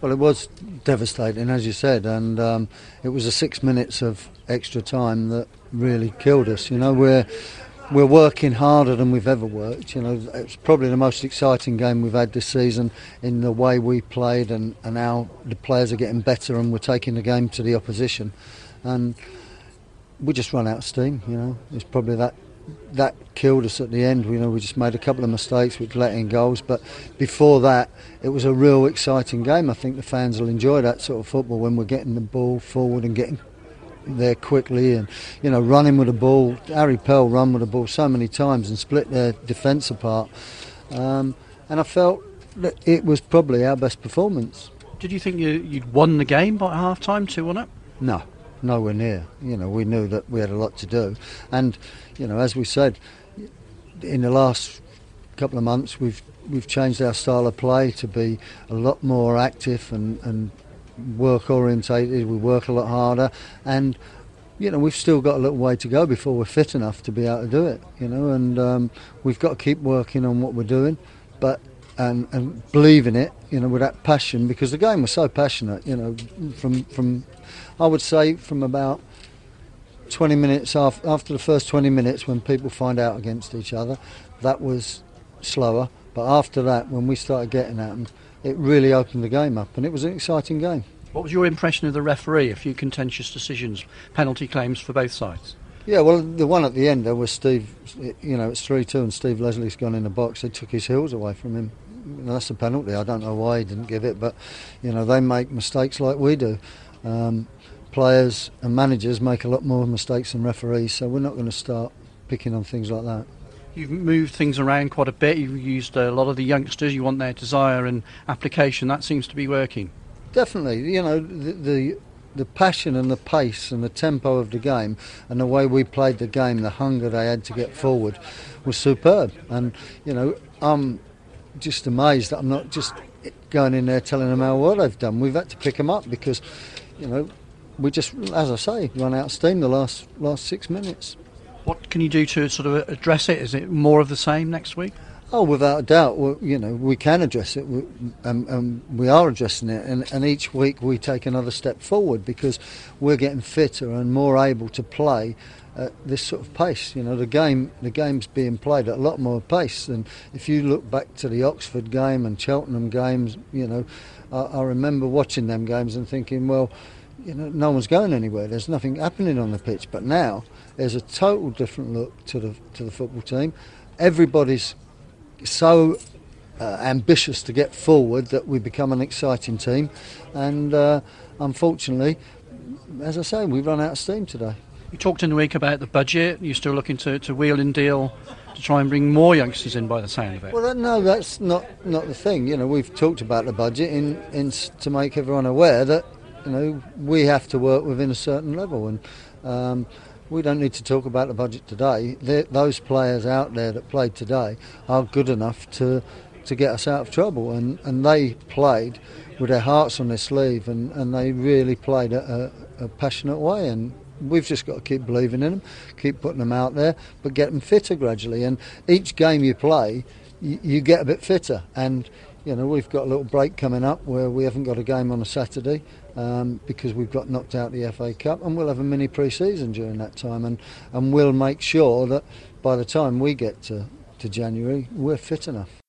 Well, it was devastating, as you said, and it was the 6 minutes of extra time that really killed us. You know, we're working harder than we've ever worked. You know, it's probably the most exciting game we've had this season in the way we played and how the players are getting better and we're taking the game to the opposition. And we just run out of steam. You know, it's probably that killed us at the end. You know, we just made a couple of mistakes which let in goals, but before that it was a real exciting game. I think the fans will enjoy that sort of football when we're getting the ball forward and getting there quickly and, you know, running with the ball. Harry Pell run with the ball so many times and split their defence apart, and I felt that it was probably our best performance. Did you think you'd won the game by half time, 2-1 up? No, nowhere near. You know, we knew that we had a lot to do, and, you know, as we said, in the last couple of months we've changed our style of play to be a lot more active and work orientated. We work a lot harder, and, you know, we've still got a little way to go before we're fit enough to be able to do it, you know, and we've got to keep working on what we're doing, but and believe in it, you know, with that passion, because the game was so passionate, you know, from I would say from about 20 minutes after the first 20 minutes, when people find out against each other, that was slower, but after that, when we started getting at them, it really opened the game up, and it was an exciting game. What was your impression of the referee? A few contentious decisions, penalty claims for both sides. Yeah, well, the one at the end there was Steve, you know, it's 3-2 and Steve Leslie's gone in the box. They took his heels away from him. You know, that's a penalty. I don't know why he didn't give it, but, you know, they make mistakes like we do. Players and managers make a lot more mistakes than referees, so we're not going to start picking on things like that. You've moved things around quite a bit. You've used a lot of the youngsters. You want their desire and application. That seems to be working. Definitely. You know, the passion and the pace and the tempo of the game and the way we played the game, the hunger they had to get forward was superb. And, you know, I'm just amazed that I'm not just going in there telling them how well they've done. We've had to pick them up because, you know, we just, as I say, run out of steam the last 6 minutes. What can you do to sort of address it? Is it more of the same next week? Oh, without a doubt. You know, we can address it, and we are addressing it, and each week we take another step forward because we're getting fitter and more able to play at this sort of pace. You know, the game's being played at a lot more pace. And if you look back to the Oxford game and Cheltenham games, you know, I remember watching them games and thinking, well, you know, no one's going anywhere. There's nothing happening on the pitch. But now there's a total different look to the football team. Everybody's so ambitious to get forward that we become an exciting team, and unfortunately, as I say, we run out of steam today. You talked in the week about the budget. You're still looking to wheel and deal to try and bring more youngsters in by the sound of it. Well, no, that's not the thing. You know, we've talked about the budget in to make everyone aware that, you know, we have to work within a certain level, and we don't need to talk about the budget today. Those players out there that played today are good enough to get us out of trouble, and they played with their hearts on their sleeve, and they really played a passionate way, and we've just got to keep believing in them, keep putting them out there, but get them fitter gradually. And each game you play, you get a bit fitter, and, you know, we've got a little break coming up where we haven't got a game on a Saturday because we've got knocked out the FA Cup, and we'll have a mini pre-season during that time, and we'll make sure that by the time we get to January, we're fit enough.